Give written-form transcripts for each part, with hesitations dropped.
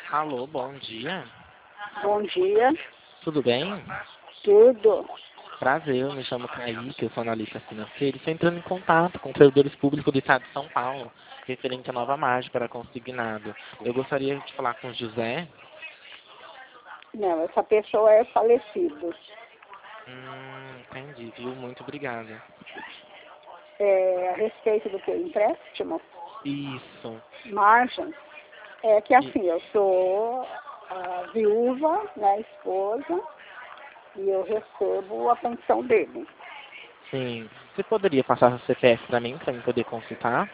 Alô, bom dia. Bom dia, Tudo bem? tudo. Prazer, eu me chamo Kaique, eu sou analista financeiro. Estou entrando em contato com servidores públicos do Estado de São Paulo, referente à nova margem para consignado. Eu gostaria de falar com o José. Não, essa pessoa é falecida. Entendi, viu? Muito obrigada. É, a respeito do que empréstimo, Isso, margem, é que e- assim, eu sou a viúva, né, esposa, e eu recebo a pensão dele. sim. Você poderia passar o CPF para mim poder consultar?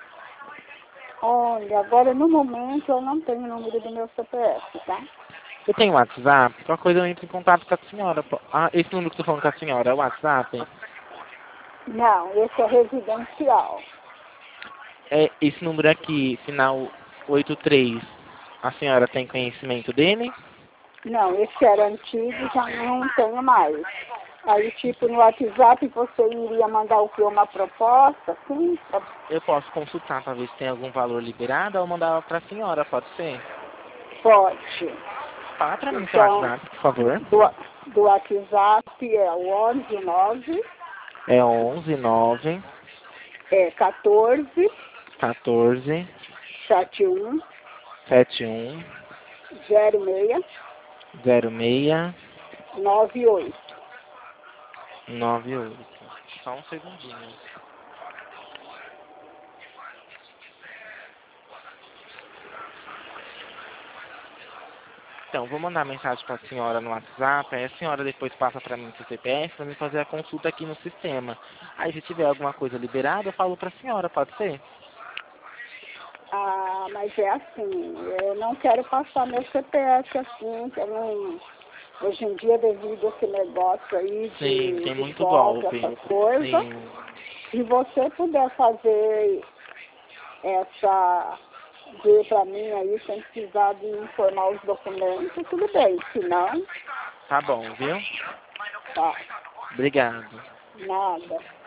Olha, agora no momento eu não tenho o número do meu CPF, tá? Você tem WhatsApp? Qualquer coisa eu entro em contato com a senhora. Ah, esse número que eu tô falando com a senhora é o WhatsApp? Não, esse é residencial. É, esse número aqui, final 83, a senhora tem conhecimento dele? Não, esse era antigo, já não tenho mais. Aí, tipo, no WhatsApp você iria mandar o que? Uma proposta, sim? Eu posso consultar para ver se tem algum valor liberado ou mandar para a senhora, pode ser? Pode. Fala para mim seu Então, WhatsApp, por favor. do WhatsApp é o 119 É 11 9 14 14 71 71 06 06 98. 98. Só um segundinho. Então, vou mandar mensagem para a senhora no WhatsApp, aí a senhora depois passa para mim seu CPF para mim fazer a consulta aqui no sistema. Aí se tiver alguma coisa liberada, eu falo para a senhora, pode ser? Ah, mas é assim, eu não quero passar meu CPF assim, que eu não, hoje em dia devido a esse negócio aí Sim, tem de muito golpe, golpe. essas coisas, Sim, se você puder fazer essa, ver para mim aí, sem precisar de informar os documentos, tudo bem, se não, tá bom, viu? tá, Obrigado. nada.